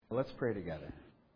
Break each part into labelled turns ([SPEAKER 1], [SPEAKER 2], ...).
[SPEAKER 1] Let's pray together.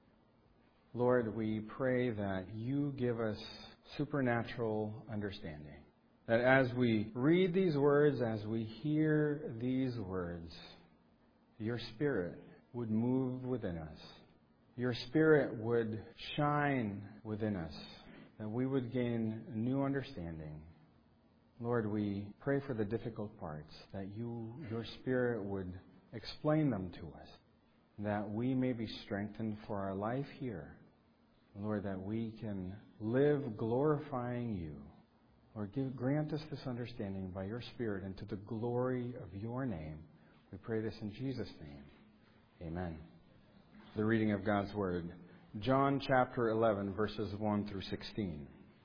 [SPEAKER 1] Lord, we pray that you give us supernatural understanding. That as we read these words, as we hear these words, your Spirit would move within us. Your Spirit would shine within us. That we would gain new understanding. Lord, we pray for the difficult parts. That your Spirit would explain them to us. That we may be strengthened for our life here. Lord, that we can live glorifying you. Lord, grant us this understanding by your Spirit and to the glory of your name. We pray this in Jesus' name. Amen. The reading of God's Word. John chapter 11, verses 1 through 16.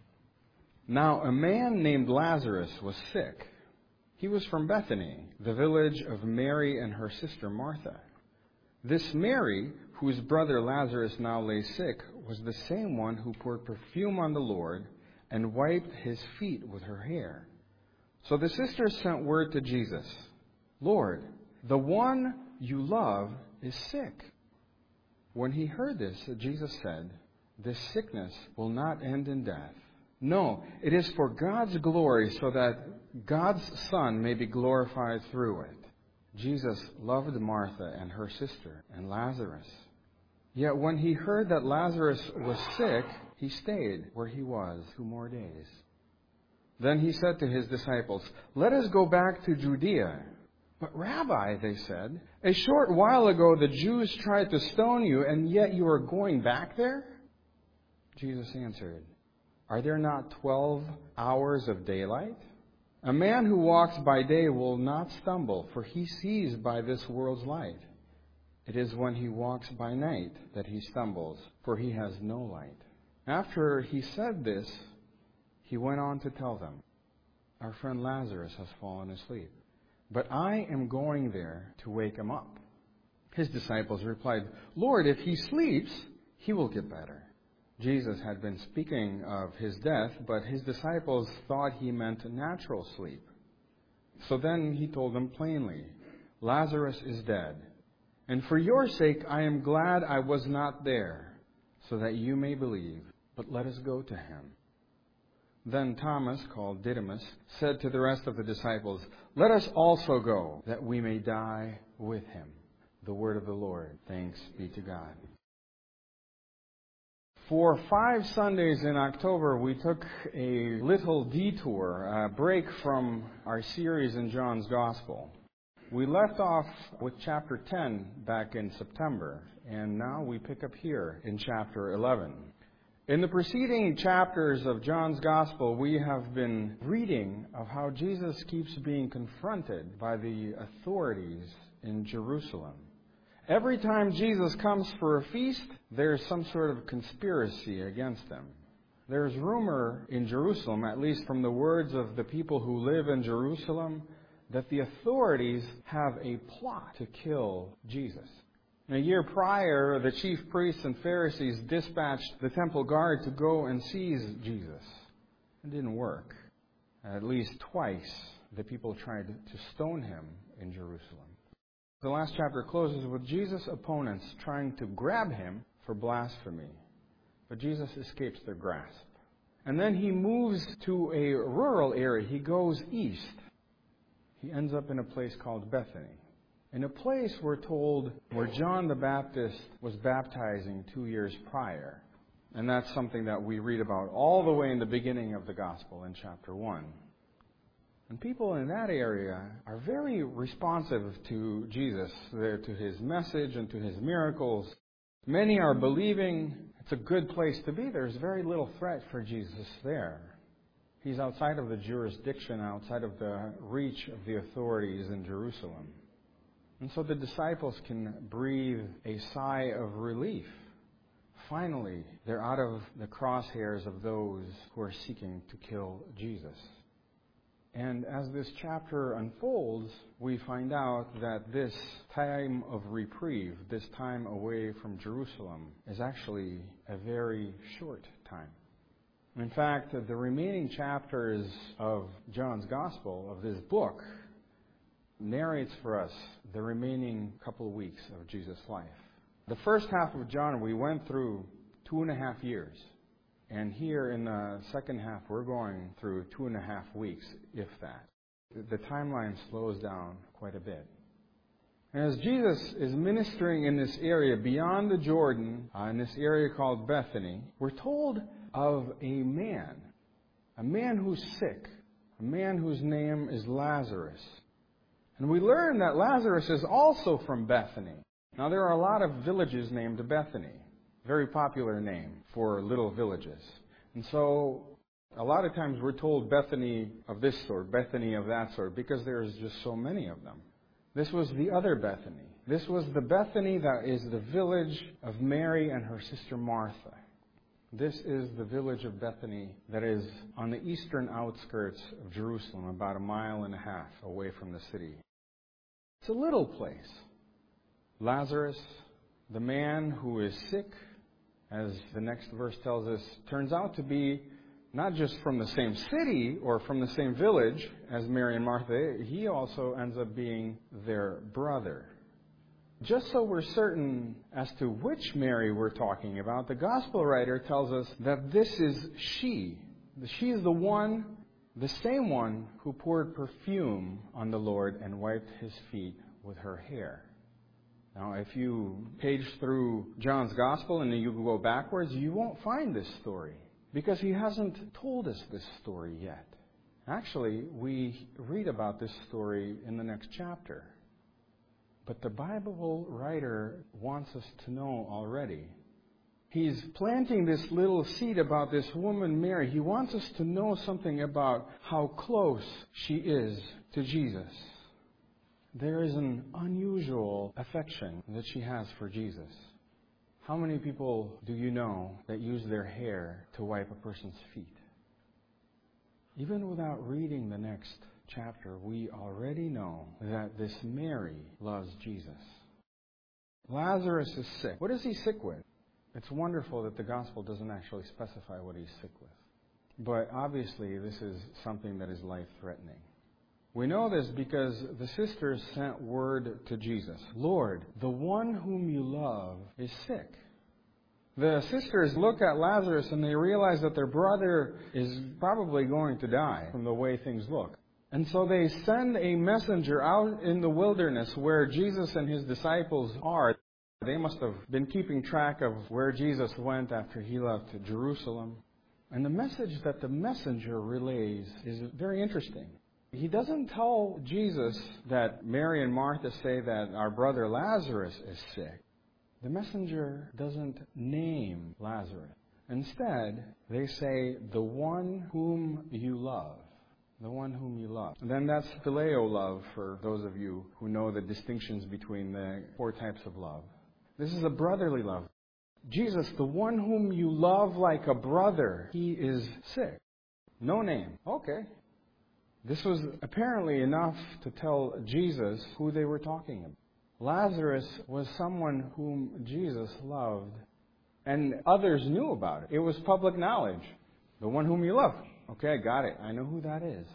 [SPEAKER 1] Now a man named Lazarus was sick. He was from Bethany, the village of Mary and her sister Martha. This Mary, whose brother Lazarus now lay sick, was the same one who poured perfume on the Lord and wiped his feet with her hair. So the sisters sent word to Jesus, Lord, the one you love is sick. When he heard this, Jesus said, this sickness will not end in death. No, it is for God's glory so that God's Son may be glorified through it. Jesus loved Martha and her sister and Lazarus. Yet when he heard that Lazarus was sick, he stayed where he was 2 more days. Then he said to his disciples, let us go back to Judea. But Rabbi, they said, a short while ago the Jews tried to stone you, and yet you are going back there? Jesus answered, are there not 12 hours of daylight? A man who walks by day will not stumble, for he sees by this world's light. It is when he walks by night that he stumbles, for he has no light. After he said this, he went on to tell them, our friend Lazarus has fallen asleep, but I am going there to wake him up. His disciples replied, Lord, if he sleeps, he will get better. Jesus had been speaking of his death, but his disciples thought he meant natural sleep. So then he told them plainly, Lazarus is dead, and for your sake I am glad I was not there, so that you may believe, but let us go to him. Then Thomas, called Didymus, said to the rest of the disciples, let us also go, that we may die with him. The word of the Lord. Thanks be to God. For 5 Sundays in October, we took a little detour, a break from our series in John's Gospel. We left off with chapter 10 back in September, and now we pick up here in chapter 11. In the preceding chapters of John's Gospel, we have been reading of how Jesus keeps being confronted by the authorities in Jerusalem. Every time Jesus comes for a feast, there's some sort of conspiracy against him. There's rumor in Jerusalem, at least from the words of the people who live in Jerusalem, that the authorities have a plot to kill Jesus. A year prior, the chief priests and Pharisees dispatched the temple guard to go and seize Jesus. It didn't work. At least twice, the people tried to stone him in Jerusalem. The last chapter closes with Jesus' opponents trying to grab him for blasphemy. But Jesus escapes their grasp. And then he moves to a rural area. He goes east. He ends up in a place called Bethany. In a place, we're told, where John the Baptist was baptizing 2 years prior. And that's something that we read about all the way in the beginning of the Gospel in chapter 1. And people in that area are very responsive to Jesus, to his message and to his miracles. Many are believing it's a good place to be. There's very little threat for Jesus there. He's outside of the jurisdiction, outside of the reach of the authorities in Jerusalem. And so the disciples can breathe a sigh of relief. Finally, they're out of the crosshairs of those who are seeking to kill Jesus. And as this chapter unfolds, we find out that this time of reprieve, this time away from Jerusalem, is actually a very short time. In fact, the remaining chapters of John's Gospel, of this book, narrates for us the remaining couple of weeks of Jesus' life. The first half of John we went through 2.5 years. And here in the second half we're going through 2.5 weeks, if that. The timeline slows down quite a bit. And as Jesus is ministering in this area beyond the Jordan, in this area called Bethany, we're told of a man who's sick, a man whose name is Lazarus. And we learn that Lazarus is also from Bethany. Now, there are a lot of villages named Bethany, very popular name for little villages. And so, a lot of times we're told Bethany of this sort, Bethany of that sort, because there's just so many of them. This was the other Bethany. This was the Bethany that is the village of Mary and her sister Martha. This is the village of Bethany that is on the eastern outskirts of Jerusalem, about 1.5 miles away from the city. It's a little place. Lazarus, the man who is sick, as the next verse tells us, turns out to be not just from the same city or from the same village as Mary and Martha, he also ends up being their brother. Just so we're certain as to which Mary we're talking about, the gospel writer tells us that this is she. She's the same one who poured perfume on the Lord and wiped his feet with her hair. Now, if you page through John's gospel and you go backwards, you won't find this story, because he hasn't told us this story yet. Actually, we read about this story in the next chapter. But the Bible writer wants us to know already. He's planting this little seed about this woman, Mary. He wants us to know something about how close she is to Jesus. There is an unusual affection that she has for Jesus. How many people do you know that use their hair to wipe a person's feet? Even without reading the next chapter, we already know that this Mary loves Jesus. Lazarus is sick. What is he sick with? It's wonderful that the gospel doesn't actually specify what he's sick with. But obviously, this is something that is life-threatening. We know this because the sisters sent word to Jesus. Lord, the one whom you love is sick. The sisters look at Lazarus and they realize that their brother is probably going to die from the way things look. And so they send a messenger out in the wilderness where Jesus and his disciples are. They must have been keeping track of where Jesus went after he left Jerusalem. And the message that the messenger relays is very interesting. He doesn't tell Jesus that Mary and Martha say that our brother Lazarus is sick. The messenger doesn't name Lazarus. Instead, they say, the one whom you love. The one whom you love. And then that's phileo love for those of you who know the distinctions between the 4 types of love. This is a brotherly love. Jesus, the one whom you love like a brother, he is sick. No name. Okay. This was apparently enough to tell Jesus who they were talking about. Lazarus was someone whom Jesus loved, and others knew about it. It was public knowledge. The one whom you love. Okay, got it. I know who that is.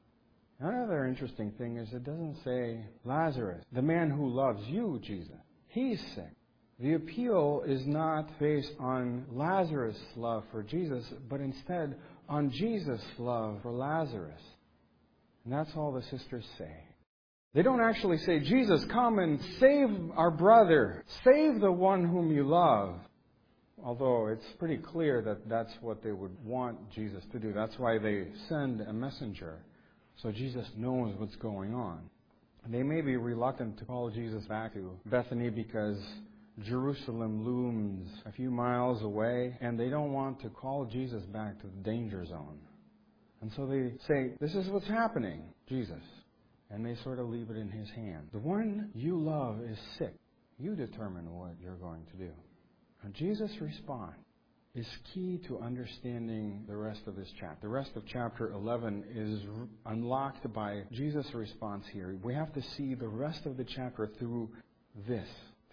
[SPEAKER 1] Another interesting thing is it doesn't say Lazarus, the man who loves you, Jesus. He's sick. The appeal is not based on Lazarus' love for Jesus, but instead on Jesus' love for Lazarus. And that's all the sisters say. They don't actually say, Jesus, come and save our brother. Save the one whom you love. Although it's pretty clear that that's what they would want Jesus to do. That's why they send a messenger. So Jesus knows what's going on. They may be reluctant to call Jesus back to Bethany because Jerusalem looms a few miles away. And they don't want to call Jesus back to the danger zone. And so they say, this is what's happening, Jesus. And they sort of leave it in his hand. The one you love is sick. You determine what you're going to do. And Jesus' response is key to understanding the rest of this chapter. The rest of chapter 11 is unlocked by Jesus' response here. We have to see the rest of the chapter through this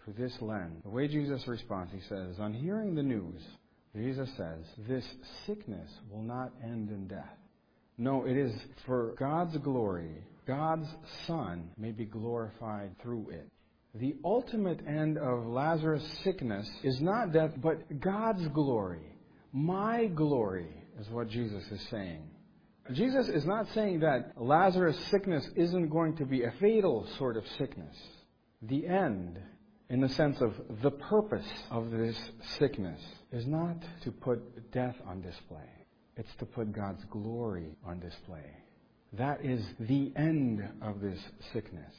[SPEAKER 1] lens. The way Jesus responds, he says, on hearing the news, Jesus says, this sickness will not end in death. No, it is for God's glory. God's Son may be glorified through it. The ultimate end of Lazarus' sickness is not death, but God's glory. My glory is what Jesus is saying. Jesus is not saying that Lazarus' sickness isn't going to be a fatal sort of sickness. The end, in the sense of the purpose of this sickness, is not to put death on display. It's to put God's glory on display. That is the end of this sickness.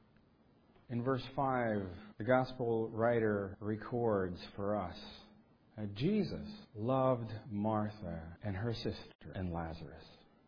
[SPEAKER 1] In verse 5, the Gospel writer records for us that Jesus loved Martha and her sister and Lazarus.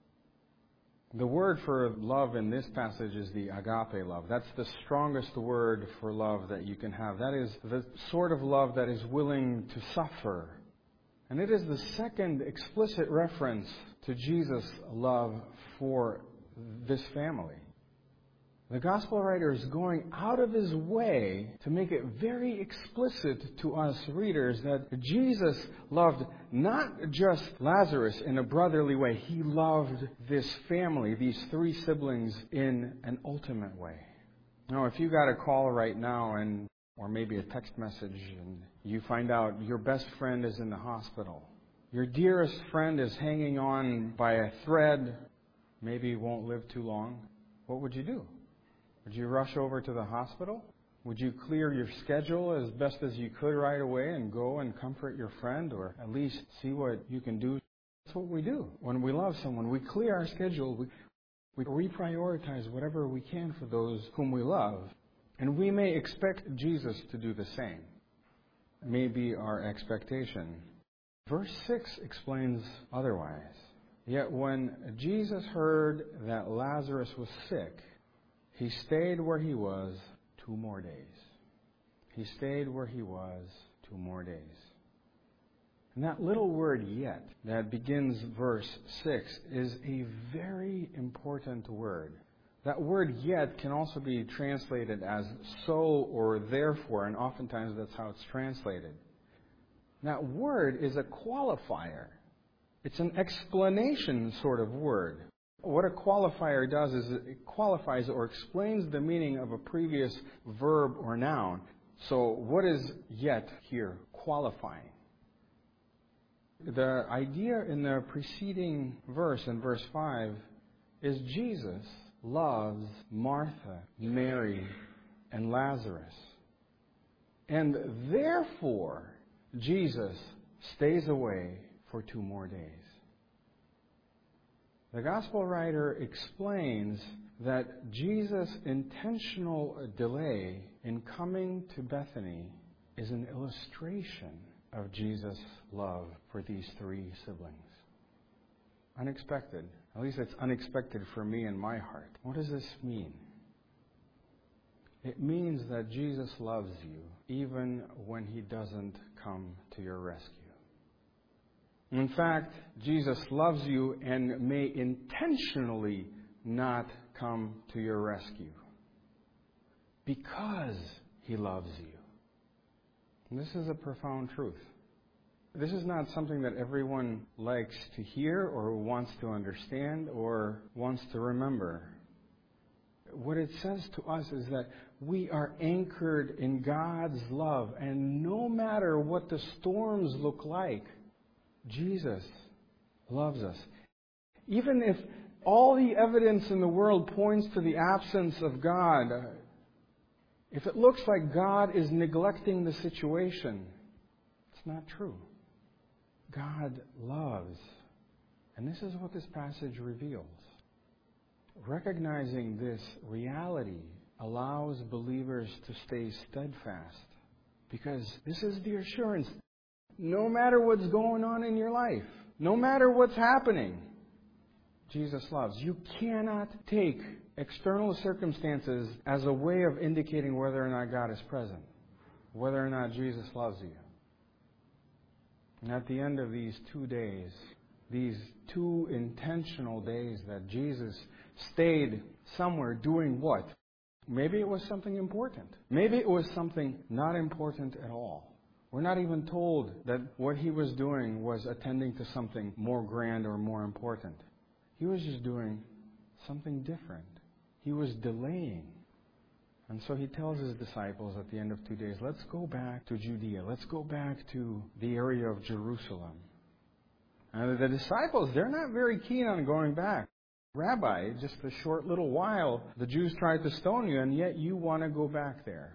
[SPEAKER 1] The word for love in this passage is the agape love. That's the strongest word for love that you can have. That is the sort of love that is willing to suffer. And it is the second explicit reference to Jesus' love for this family. The Gospel writer is going out of his way to make it very explicit to us readers that Jesus loved not just Lazarus in a brotherly way. He loved this family, these three siblings, in an ultimate way. Now, if you got a call right now or maybe a text message and you find out your best friend is in the hospital, your dearest friend is hanging on by a thread, maybe won't live too long, what would you do? Would you rush over to the hospital? Would you clear your schedule as best as you could right away and go and comfort your friend, or at least see what you can do? That's what we do. When we love someone, we clear our schedule. We reprioritize whatever we can for those whom we love. And we may expect Jesus to do the same. May be our expectation. Verse 6 explains otherwise. Yet when Jesus heard that Lazarus was sick, he stayed where he was 2 more days. He stayed where he was 2 more days. And that little word yet that begins verse 6 is a very important word. That word yet can also be translated as so or therefore, and oftentimes that's how it's translated. That word is a qualifier. It's an explanation sort of word. What a qualifier does is it qualifies or explains the meaning of a previous verb or noun. So what is yet here qualifying? The idea in the preceding verse, in verse 5, is Jesus loves Martha, Mary, and Lazarus. And therefore, Jesus stays away for 2 more days. The Gospel writer explains that Jesus' intentional delay in coming to Bethany is an illustration of Jesus' love for these 3 siblings. Unexpected. At least it's unexpected for me in my heart. What does this mean? It means that Jesus loves you even when He doesn't come to your rescue. In fact, Jesus loves you and may intentionally not come to your rescue because He loves you. And this is a profound truth. This is not something that everyone likes to hear or wants to understand or wants to remember. What it says to us is that we are anchored in God's love, and no matter what the storms look like, Jesus loves us. Even if all the evidence in the world points to the absence of God, if it looks like God is neglecting the situation, it's not true. God loves. And this is what this passage reveals. Recognizing this reality allows believers to stay steadfast, because this is the assurance. No matter what's going on in your life, no matter what's happening, Jesus loves. You cannot take external circumstances as a way of indicating whether or not God is present, whether or not Jesus loves you. And at the end of these 2 days, these 2 intentional days that Jesus stayed somewhere doing what? Maybe it was something important. Maybe it was something not important at all. We're not even told that what He was doing was attending to something more grand or more important. He was just doing something different. He was delaying. And so he tells his disciples at the end of 2 days, let's go back to Judea. Let's go back to the area of Jerusalem. And the disciples, they're not very keen on going back. Rabbi, just a short little while, the Jews tried to stone you, and yet you want to go back there.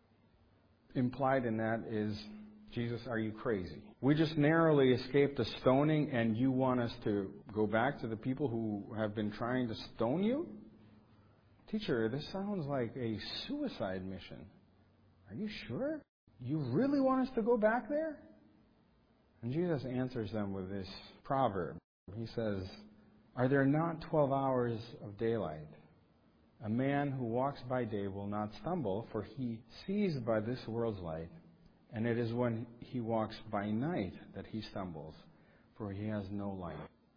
[SPEAKER 1] Implied in that is, Jesus, are you crazy? We just narrowly escaped a stoning, and you want us to go back to the people who have been trying to stone you? Teacher, this sounds like a suicide mission. Are you sure? You really want us to go back there? And Jesus answers them with this proverb. He says, are there not 12 hours of daylight? A man who walks by day will not stumble, for he sees by this world's light. And it is when he walks by night that he stumbles, for he has no light.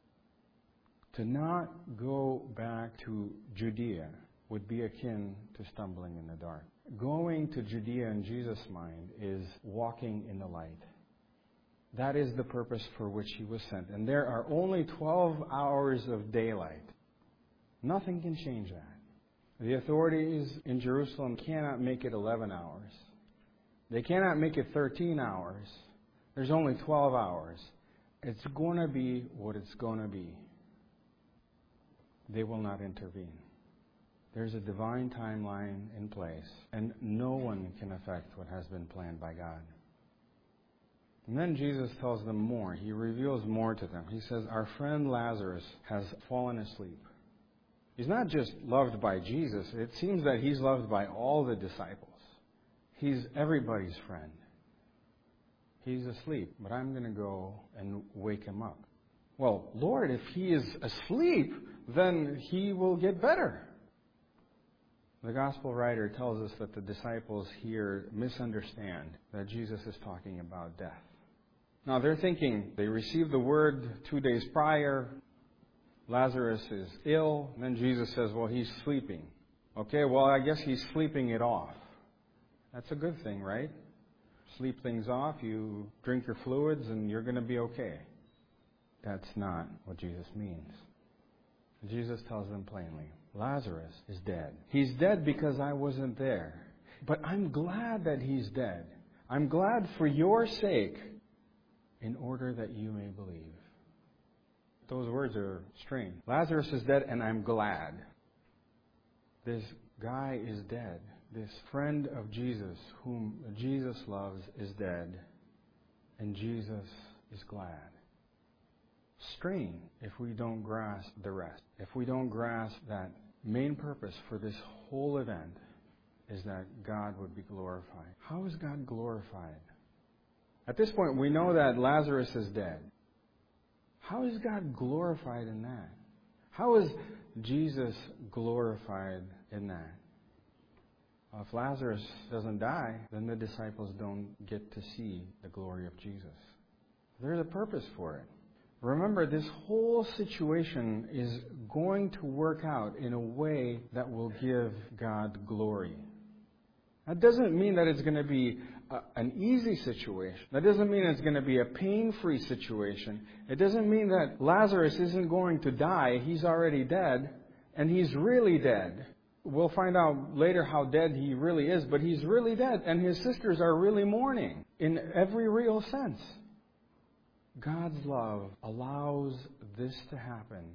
[SPEAKER 1] To not go back to Judea would be akin to stumbling in the dark. Going to Judea in Jesus' mind is walking in the light. That is the purpose for which he was sent. And there are only 12 hours of daylight. Nothing can change that. The authorities in Jerusalem cannot make it 11 hours. They cannot make it 13 hours. There's only 12 hours. It's going to be what it's going to be. They will not intervene. There's a divine timeline in place, and no one can affect what has been planned by God. And then Jesus tells them more. He reveals more to them. He says, our friend Lazarus has fallen asleep. He's not just loved by Jesus. It seems that he's loved by all the disciples. He's everybody's friend. He's asleep, but I'm going to go and wake him up. Well, Lord, if he is asleep, then he will get better. The gospel writer tells us that the disciples here misunderstand that Jesus is talking about death. Now, they're thinking they received the word 2 days prior. Lazarus is ill. And then Jesus says, well, he's sleeping. Okay, well, I guess he's sleeping it off. That's a good thing, right? Sleep things off, you drink your fluids, and you're going to be okay. That's not what Jesus means. Jesus tells them plainly, Lazarus is dead. He's dead because I wasn't there. But I'm glad that he's dead. I'm glad for your sake, in order that you may believe. Those words are strange. Lazarus is dead, and I'm glad. This guy is dead. This friend of Jesus, whom Jesus loves, is dead. And Jesus is glad. Strange if we don't grasp the rest. If we don't grasp that main purpose for this whole event is that God would be glorified. How is God glorified? At this point, we know that Lazarus is dead. How is God glorified in that? How is Jesus glorified in that? Well, if Lazarus doesn't die, then the disciples don't get to see the glory of Jesus. There's a purpose for it. Remember, this whole situation is going to work out in a way that will give God glory. That doesn't mean that it's going to be an easy situation. That doesn't mean it's going to be a pain-free situation. It doesn't mean that Lazarus isn't going to die. He's already dead, and he's really dead. We'll find out later how dead he really is, but he's really dead, and his sisters are really mourning in every real sense. God's love allows this to happen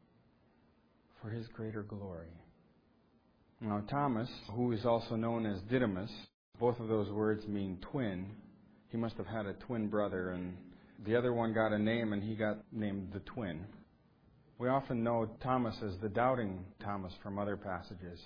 [SPEAKER 1] for His greater glory. Now, Thomas, who is also known as Didymus, both of those words mean twin. He must have had a twin brother, and the other one got a name, and he got named the twin. We often know Thomas as the doubting Thomas from other passages.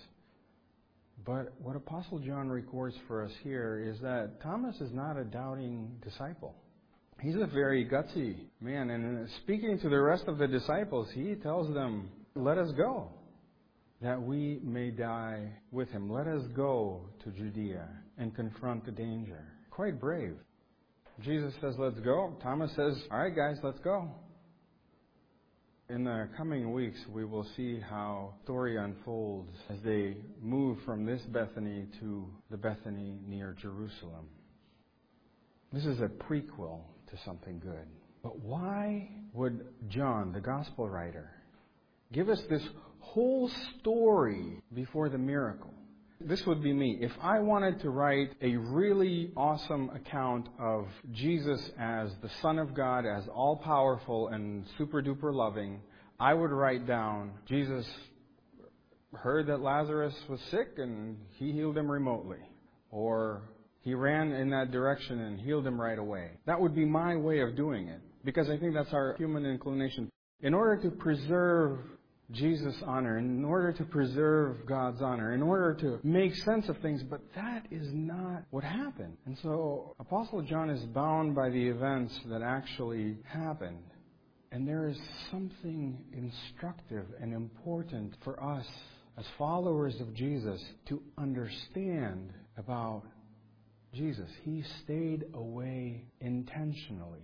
[SPEAKER 1] But what Apostle John records for us here is that Thomas is not a doubting disciple. He's a very gutsy man. And speaking to the rest of the disciples, he tells them, let us go, that we may die with him. Let us go to Judea and confront the danger. Quite brave. Jesus says, let's go. Thomas says, all right, guys, let's go. In the coming weeks, we will see how the story unfolds as they move from this Bethany to the Bethany near Jerusalem. This is a prequel to something good. But why would John, the gospel writer, give us this whole story before the miracle? This would be me. If I wanted to write a really awesome account of Jesus as the Son of God, as all-powerful and super-duper loving, I would write down, Jesus heard that Lazarus was sick and he healed him remotely. Or he ran in that direction and healed him right away. That would be my way of doing it, because I think that's our human inclination. In order to preserve Jesus' honor, in order to preserve God's honor, in order to make sense of things, but that is not what happened. And so Apostle John is bound by the events that actually happened. And there is something instructive and important for us as followers of Jesus to understand about Jesus. He stayed away intentionally.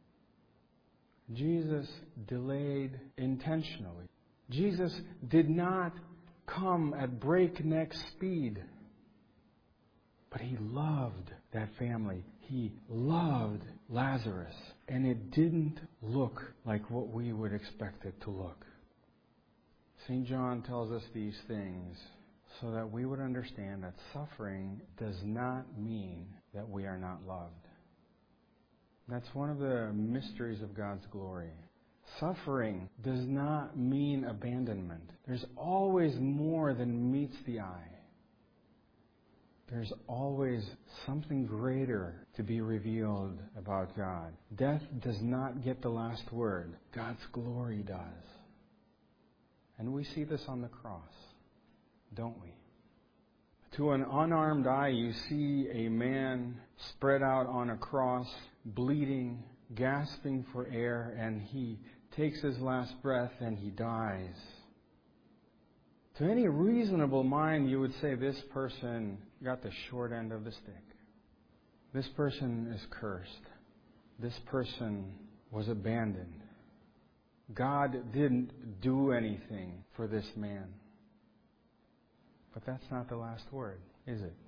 [SPEAKER 1] Jesus delayed intentionally. Jesus did not come at breakneck speed, but he loved that family. He loved Lazarus, and it didn't look like what we would expect it to look. St. John tells us these things so that we would understand that suffering does not mean that we are not loved. That's one of the mysteries of God's glory. Suffering does not mean abandonment. There's always more than meets the eye. There's always something greater to be revealed about God. Death does not get the last word. God's glory does. And we see this on the cross, don't we? To an unarmed eye, you see a man spread out on a cross, bleeding, gasping for air, and he takes his last breath and he dies. To any reasonable mind, you would say this person got the short end of the stick. This person is cursed. This person was abandoned. God didn't do anything for this man. But that's not the last word, is it?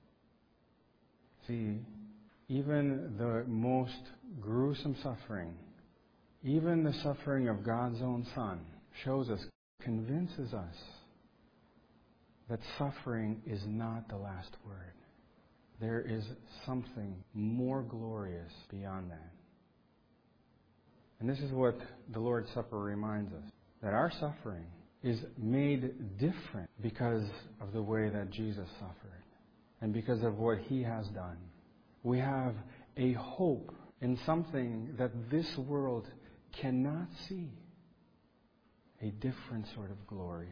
[SPEAKER 1] See, even the most gruesome suffering, even the suffering of God's own Son, shows us, convinces us that suffering is not the last word. There is something more glorious beyond that. And this is what the Lord's Supper reminds us, that our suffering is made different because of the way that Jesus suffered and because of what He has done. We have a hope in something that this world cannot see, a different sort of glory.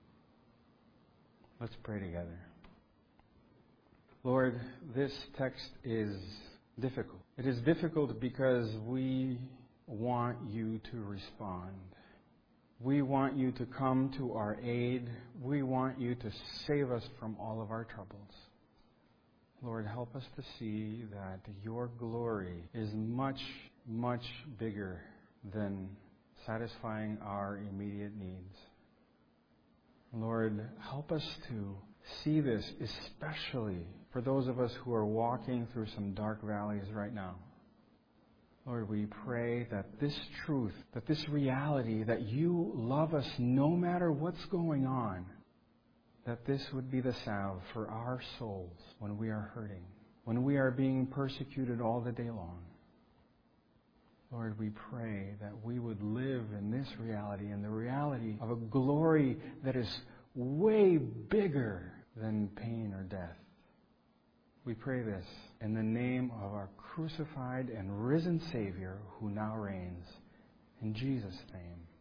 [SPEAKER 1] Let's pray together. Lord, this text is difficult. It is difficult because we want you to respond. We want you to come to our aid. We want you to save us from all of our troubles. Lord, help us to see that your glory is much, much bigger than satisfying our immediate needs. Lord, help us to see this, especially for those of us who are walking through some dark valleys right now. Lord, we pray that this truth, that this reality, that you love us no matter what's going on, that this would be the salve for our souls when we are hurting, when we are being persecuted all the day long. Lord, we pray that we would live in this reality, in the reality of a glory that is way bigger than pain or death. We pray this in the name of our crucified and risen Savior who now reigns. In Jesus' name.